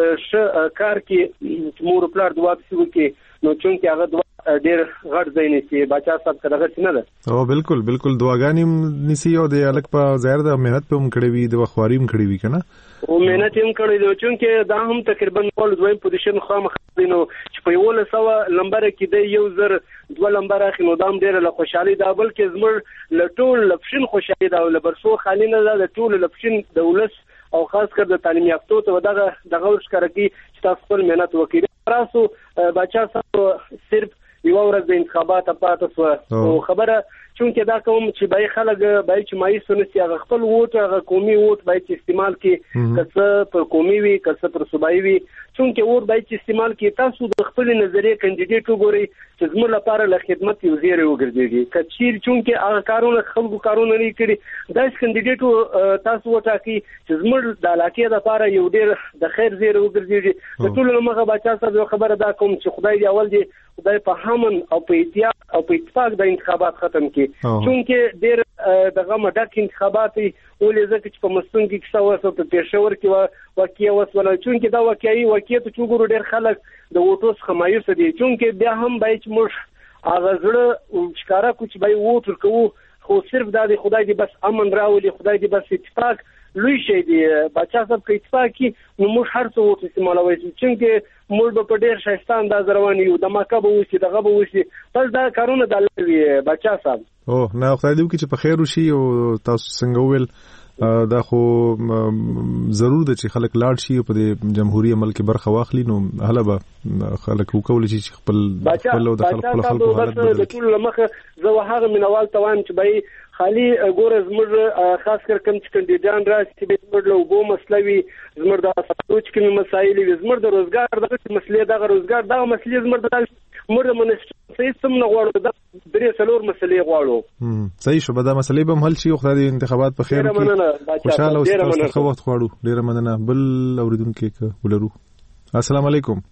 کار کې مور پلار دوا وکي نو چونکه هغه دوا ډیر غټ ځای نسی بچا صاحب کړه څنګه ده. او بالکل دواګانې نسی او د الک په ظاهر د مهنت په هم کړی وي د وخواریم کړی وي کنه او مهنت هم کړی دی چونکه دا هم تقریبا ټول دویم پوزیشن خامخ دینو چې په 1100 لمبر کې د 1002 لمبر اخی نو دام ډیر له خوشحالي دا بلکې زمر لټول لپشن خوشحالي دا لبرسو خالی نه دا ټول لپشن دولت او خاص کر د تعلیم یافتو ته دغه ورشکره کی چې تاسو خپل مهنت وکړئ. تاسو بچا صاحب صرف یو ورځ د انتخابات پاتې شو او خبره چونکه دا کوم چې بای خلک بای چې مای سنسي هغه خپل ووټ هغه قومي ووټ بای چې استعمال کی کڅ پر قومي وي کڅ پر صوبایي وي چونکه ووټ بای چې استعمال کی تاسو د خپل نظریه کاندیدټ وګورئ چې زموږ لپاره له خدمت یو زیری وګرځي کچیر چونکه هغه کارونه خلکو کارونه لري کړي دا کاندیدټ تاسو وټاکي چې زموږ د علاقې لپاره یو ډیر د خیر زیری وګرځي. د ټول مخه بچا صاحب خبره دا کوم چې خدای دی اول دی خدای په همن او په اتحاد او په اتفاق د انتخابات ختم کی چونکه ډیر دغه مډک انتخابات ولې ځکه چې په مستون کې څه وسو په پېښور کې واقعي وسول چونکه دا واقعي ته چوغورو ډیر خلک د ووټوس خمایوس دي چونکه بیا هم بای چې موږ اغازړه ښکارا کوچ بای ووټ ورکو خو صرف دا دی خدای دی بس امن راولي خدای دی بس اتفاق لوی شي دی بچا صاحب کې اتفاق کی نو موږ هر څه ووټ استعمالوي چونکه موږ په ډیر شایسته انداز روان یو د مکه به وسی دغه به وسی بس دا کارونه د لوی بچا صاحب. او نه خدای دې چې په خیر وشي او تاسو څنګه ویل دا خو ضرور ده چې خلک لاړ شي په جمهوریت عمل کې برخه واخلي نو هله به خلک وکول شي خپل او د خپل حالت بدل د ټول مخه زه هغه منوال توان چې به خالي ګوره زموږ خاص کر کوم چې کاندیدان راشي به زموږ له وبو مسله وي زموږ د سوچ کې مسایل وي زموږ د روزګار د مسلې دغه روزګار دغه مسلې زموږ د موږ منسټر سم نه غواړو د درې څلور مسلې غواړو صحیح شو به دا مسلې به حل شي خو د انتخابات په خیر کې خوشاله اوسئ خو وخت غواړو ډیره مننه بل اوریدونکو ولرو السلام علیکم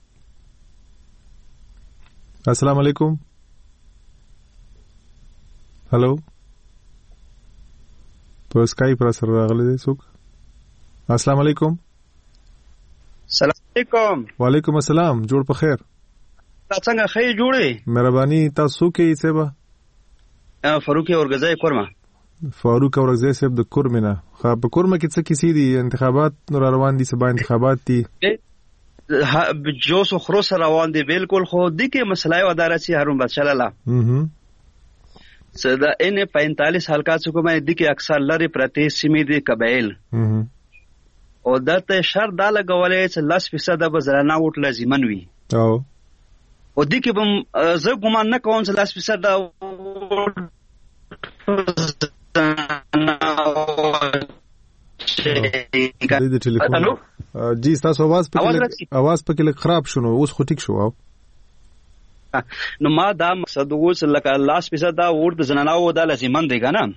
السلام علیکم هلو په اسکایپ را سره راغلی دی څوک السلام علیکم السلام علیکم وعلیکم السلام جوړ په خیر څنګه خیر جوړې مهرباني تاسو کې سبا فاروق اورګزای کورما فاروق اورګزای صاحب د کورمنه خو په کورمه کې څه کیسې دي انتخابات نور روان دي سبا انتخابات دي جوش خروس روان دي بالکل خو د کې مسله و ادارسي هارون بادشاه لاله صدا ان 45 حلقہ حکومت د کې اکثر لري پرتی سیمې دي قبایل او دته شر دا لګولې چې 10% به زرانه وټ لازمن وي او د کې بم زه ګمان نه کوم چې 10% دا د ټلیفون جی تاسو आवाज پکې لږ خراب شونه اوس خو ټیک شو نو ما دا مقصد اوس لکه 10% دا ورته زنانو دا لازمن دی کنه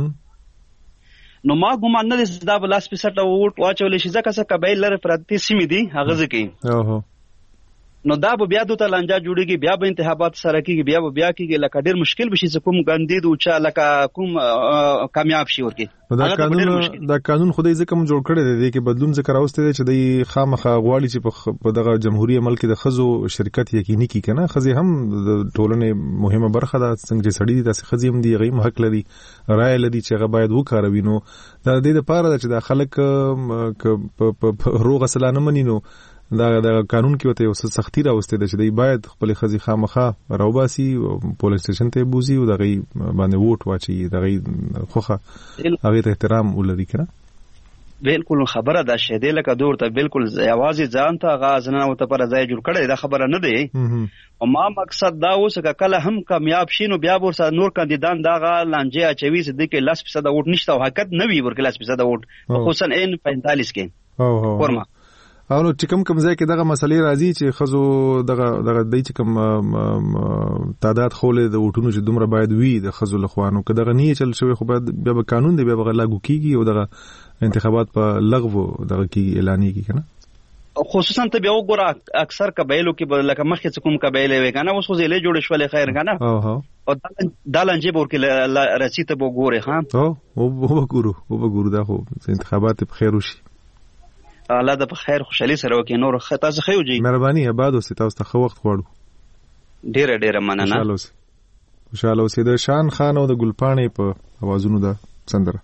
نو ما ګمان نه دي دا 10% دا ورته واچول شي ځکه چې قبایل لري پرتی سیمې دي هغه ځکه نو دا به بیا دوته لانجا جوړیږي بیا به انتخابات سره کیږي بیا کیږي لکه ډیر مشکل بشي چې کوم ګاندید او چا لکه کوم کامیاب شي ورکی دا قانون خدای ځکه جوړ کړی دی چې بدلون ذکر اوسته دی چې د خامخا غواړي چې په دغه جمهوریت ملک د خزو شرکت یقیني کی کنه خزي هم د ټولنې مهمه برخه ده څنګه چې سړی د خزي هم دی غي حق لري رائے لري چې هغه باید وکاروي نو دا د دې لپاره چې د خلک په روغ سلانه منینو دا قانون کې وته اوس سختي راوسته ده چې دی باید خپل خزي خامخا راوباسي پولیس سټیشن ته بوزي او دغه باندې ووټ واچي دغه خوخه هغه ته احترام ولري کنه بالکل خبره ده شه لکه دور ته بالکل اوازې ځان ته غازنه او ته پر ځای جوړ کړي دا خبره نه دی او ما مقصد دا اوس کله هم کامیاب شینو بیا ورسره نور کاندیدان دغه لانجه اچوي چې د کې 10% ووټ نشته او حقیقت نه وی ورکه 10% ووټ خصوصا ان 45 کې ورما او نو چې کوم ځای کې دغه مسلې راځي چې خزو دغه دای چې کوم تعداد خولې د وټونو چې دومره باید وي د خزو لخوانو که دغه نه چل شوی خو باید بیا به قانون دی بیا به لاګو کیږي او دغه انتخابات په لغو دغه کې اعلان کیږي کنه خصوصا ته بیا وګوره اکثر قبایلو کې لکه مخکې کوم قبایل وي کنه اوس خو زیلې جوړ شولې خیر کنه او دالنجې ورکه رسیته وګوره ها او وګورو دا خو انتخابات په خیر وشي الله د په خیر خوشحالي سره وکي نور خطا زه خو جی مهرباني آباد اوسې تاسو ته خو وخت غواړو ډیره مننه خوشاله اوسې د شان خان او د ګلپاڼې په اوازونو دا سندره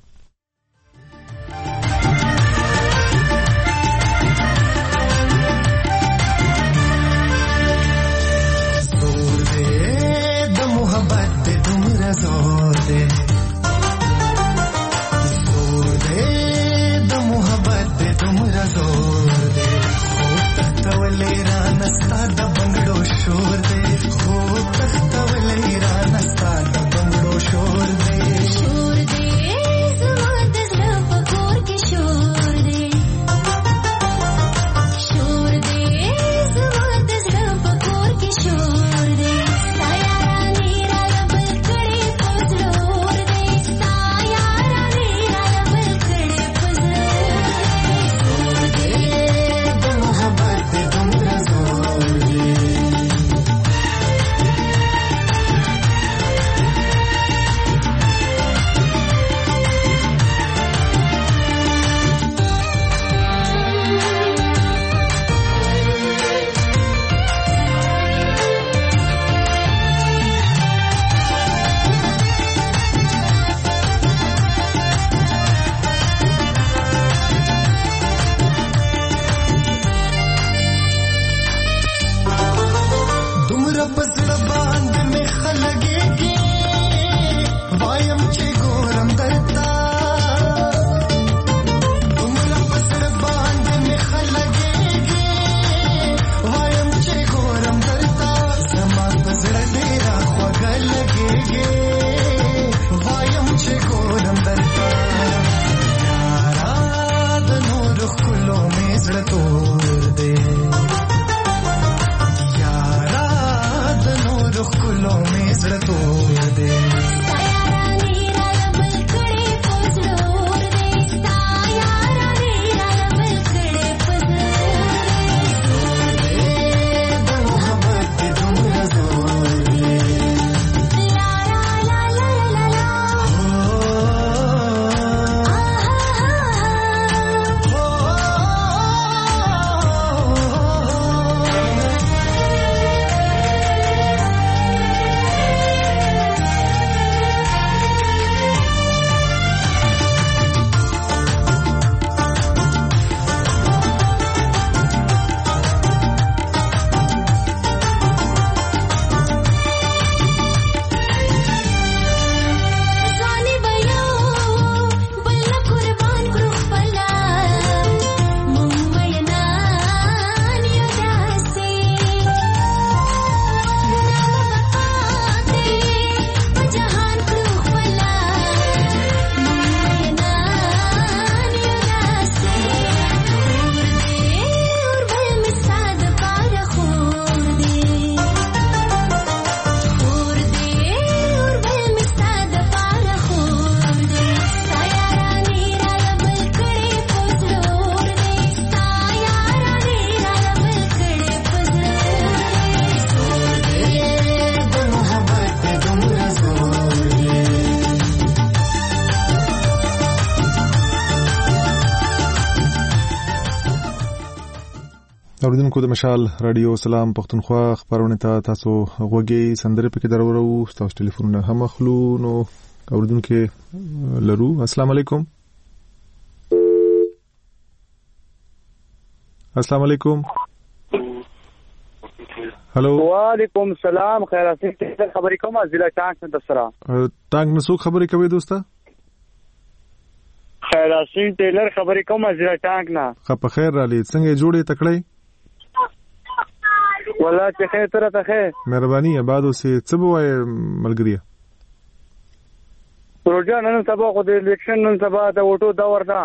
زور دې د محبت دې دومره زور دې زور دے تختولې را نستا د بنگړو شور دے خو تختولې را نستا د بنگړو شور دے زما د زړه په کور کې شور دے زما د زړه په کور کې شور دے تا یارانې را بل کړې پزلور دے تا یارانې را بل کړې پزلور Chico اوریدونکو د مشال رادیو سلام پښتونخوا خبرونه ته تاسو غوږی سندره پکې درورو تاسو ټلیفون هم اخلو نو اوریدونکو لرو. السلام علیکم. السلام علیکم. هلو. وعلیکم السلام. خیر اسین خبرې کوم ضلع ټانک نه دسرا ټانک نسو خبرې کوي دوستا. خیر اسین ټیلر خبرې کوم ضلع ټانک نه. خپ خیر را لید څنګه جوړې تکړې والله چې خیر تر ته خیر مهرباني آبادو سي څه بوای ملګری پروژه نن سبا خو د الیکشن نن سبا د وټو دا وردا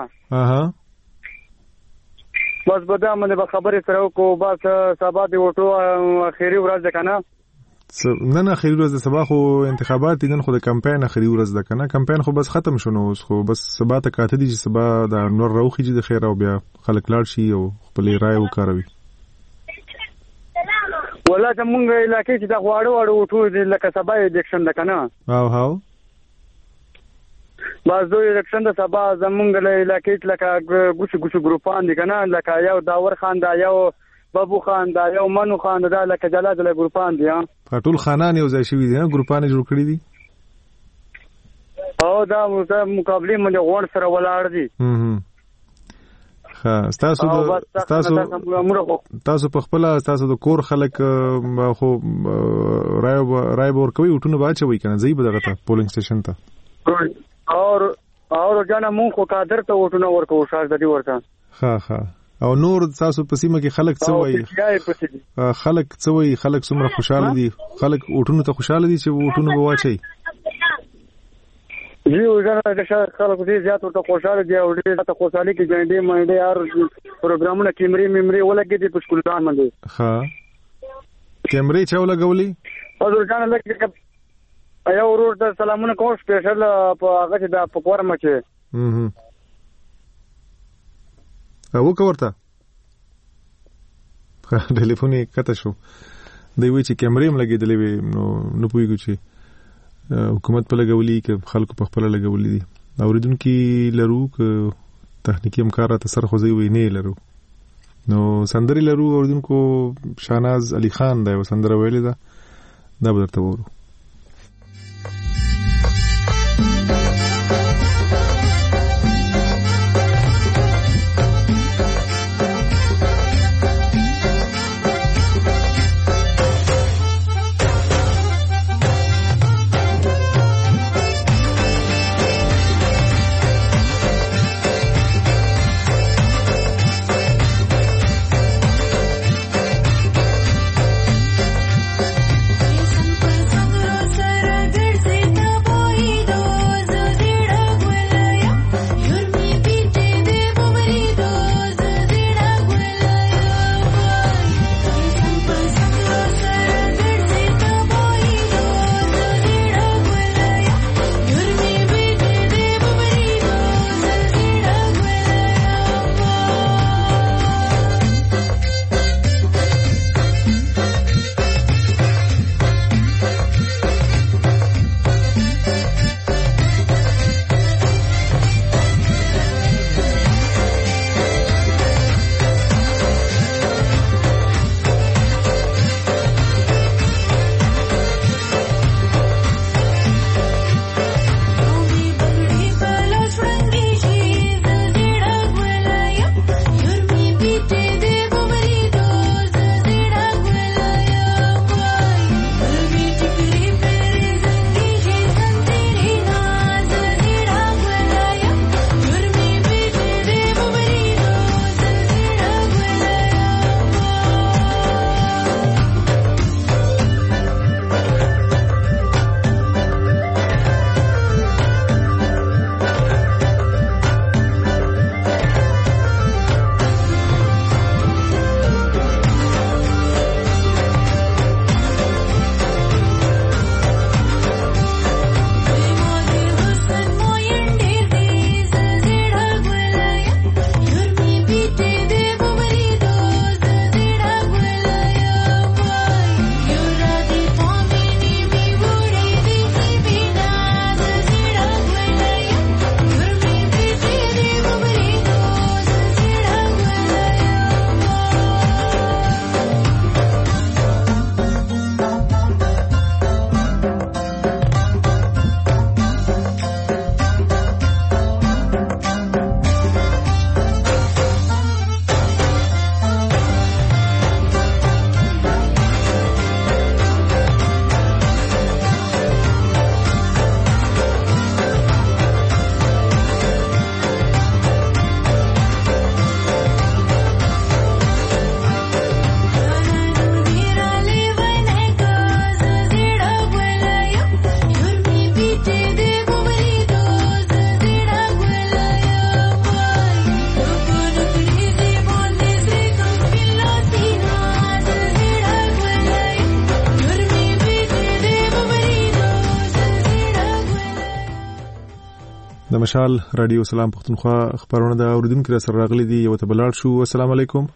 بس بدا باندې به خبرې سره کو بس سبا د وټو اخیری ورځ ده کنه نن اخیری ورځ سبا خو انتخابات دي نن خو د کمپاین اخیری ورځ ده کنه کمپاین خو بس ختم شونه اوس خو بس سبا ته کاته دي چې سبا د نور روخي چې د خیر او بیا خلک لاړ شي او خپل رائے وکاروي. ولا زمونږ علاقې چې دا غواړو وټو لکه سبا الیکشن ده کنه هاو باز دوی الیکشن ده سبا زمونږ علاقې لکه ګوشو ګروپان دي کنه لکه یو داور خان دا یو بابو خان دا یو منو خان دا لکه جلاد له ګروپان دي ټول خانان یو ځای شوي دي ګروپان جوړ کړی دي او دا مقابله باندې غوړ سره ولاړ دي. تاسو په خپل تاسو د کور خلک خو رای بور کوي وټونه باچوي کنه زی بدغه ته پولینګ سټیشن ته اور جانا مون خو قادر ته وټونه ورکو شاش د دې ورته ها او نور تاسو په سیمه کې خلک څه وایي خلک څه وایي خلک څومره خوشاله دي خلک وټونه ته خوشاله دي چې وټونه بواچي جی وژنه د خلکو دې زیات ورته خوشاله دي او ډېر ته خوشالي کې ګڼډې منډې هر پروګرامونه کیمرې ممرې ولګې دي په سکولان باندې ها کیمرې چا ولګولې حضور جان لکه یو ورور ته سلامونه کوم سپیشل په هغه چې د پکوړه مچه او کوورته ټلیفون یې کته شو دوی وی چې کیمرې هم لګېدلې وي نو پوهېږو چې حکومت په لګولي کې خلکو په خپل لګولي دي اوریدونکو لرو ک تخنیکی امکانات سره خو زوی نه لرو نو سندري لرو اوریدونکو شاهناز علي خان دا سندره ویلې ده دا بدرته وورو. Some د مشال رادیو سلام پښتونخوا خبرونه د اوریدونکو سره راغلي دي. یو ته بلار شو. السلام علیکم.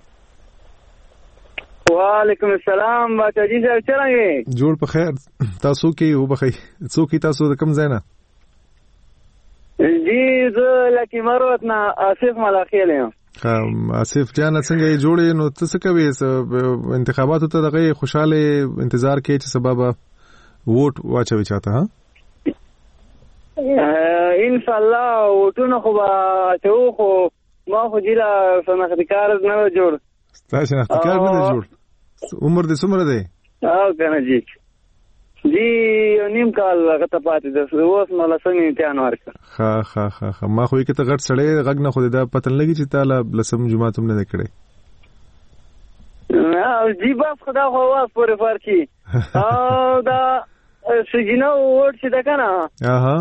وعلیکم السلام. باچاجي صاحب څنګه جوړ په خیر؟ تاسو کې او بخیر څوک تاسو د کوم ځای نه؟ جی زه لکه مروت نه آصف ملاخیل یم. آصف جان څنګه جوړې نو څه کوي انتخاباتو ته دغه خوشاله انتظار کې چې سبب ووټ واچوي چاته؟ ها ان شاء الله وټونه خو اچو خو ما خو جیلا شناختکار نه جوړ. تاسو شناختکار نه جوړ؟ عمر دې څومره دی؟ او کنه جی نیم کال غته پاتې د اوس نو لسم امتحان ورکړ. ها ما خو کې ته غټ سړی غږ نه خو دا پته لګی چې تعالی لسم جمعه تم نه کړې. جی بس خدا خو واس پورې فرقي او دا سجنه وټ چې دا کنه اها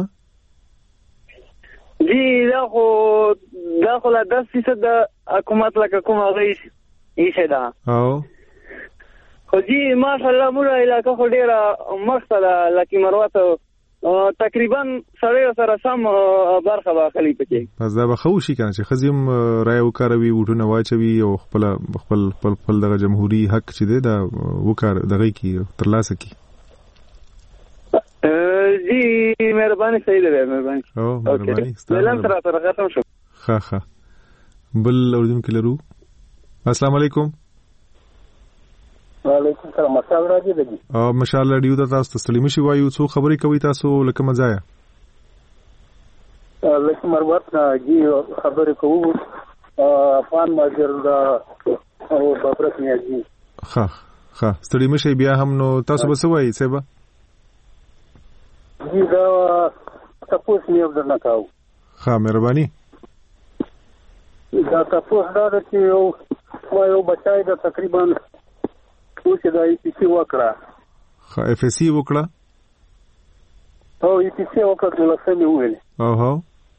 جی دا خو لا 10% د حکومت لکه کومه غیش ایشه ده او خو جی ماشاءالله موږ علاقه خو ډیره مخته ده لکه مروت تقریبا سره سم برخه واخلي پکې. پس دا به خو شي کنه چې خزم رای وکاروي وټونه واچوي او خپل دغه جمهوریت حق چې دی دا وکړ دغه کی ترلاسه کی. جی مهرباني صحیح ده مهرباني. او مهرباني سلام سره ختم شو. ها بل اوردونکو لرو. السلام علیکم. وعلیکم السلام. مشال راځي دی. مشال رادیو ته تاسو تسلیمي شي وایو څو خبرې کوي تاسو لکه مزایا؟ لکه مروت جی خبرې کوو افغان ماجر دا او بابرک نیازي. ها ستړي مشي بیا هم نو تاسو به څه وایي سبا؟ جی دا تاسو نه درنه کاو. مهرباني. دا تاسو دا چې یو بچای دا تقریبا اوس دا EPC وکړه. FSC وکړه؟ او EPC وکړه نو لسمه ویل. اوه.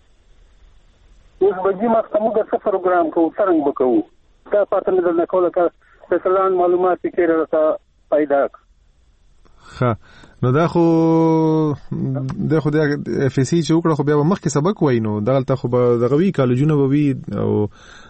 اوس به ما څنګه څه پروګرام کوو څنګه وکړو؟ دا پاتې نه درنه کوله که فسلان معلومات کې راته پیدا. نو دا خو د FSC چې وکړه خو بیا به مخکې سبق وای نو دغلته خو به دغه وی کالجونه به وي او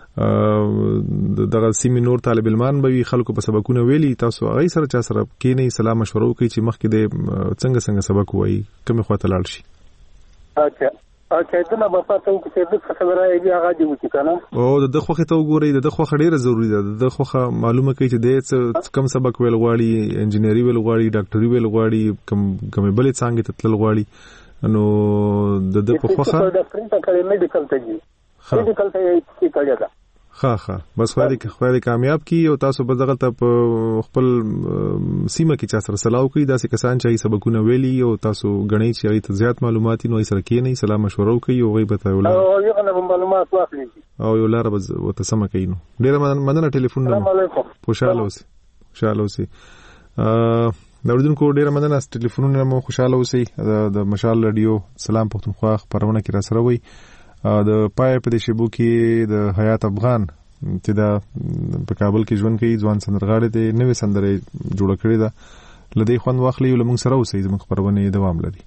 دغه سیمې نور طالب علمان به وي خلکو په سبقونه ویلي تاسو هغه سره چا سره کېنئ سلام مشوره وکړئ چې مخکې د څنګه سبق وایي کومې خواته لاړ شي. اچھا دنه په تاسو کې چې د خبره یې هغه دی چې کنه او د خوخه ته وګورئ د خوخه ډیره ضروری ده. د خوخه معلومه کوي چې د کم سبق ویل غواړي انجینری ویل غواړي ډاکټري ویل غواړي کوم بلې څنګه ته تل غواړي نو د په خوخه د پرنټ کړي میډیکل ته جي میډیکل ته یې کړی دا. بس خدای کامیاب کی او تاسو په دغه ته خپل سیمه کې چا سره سلاو کوي داسې کسان چې سبقونه ویلي او تاسو غنئ چې هغه ته زیات معلومات نو سره کېنئ سلام مشوره کوي او غیبت ولا او یو معلومات واخلي او یو لار وته سم کوي نو ډیره مننه ټلیفون نمبر خوشاله اوسئ د اوریدونکو ډیره مننه ټلیفونونه مو خوشاله اوسئ د مشال رادیو سلام پښتونخوا خبرونه کې را سره وي د پای په دې شبو کې د حیات افغان چې دا په کابل کې ژوند کوي ځوان سندرغاړی دی نوې سندره جوړه کړې ده لدی خوند واخلي او موږ سره اوسئ زموږ خبرونه دوام لري.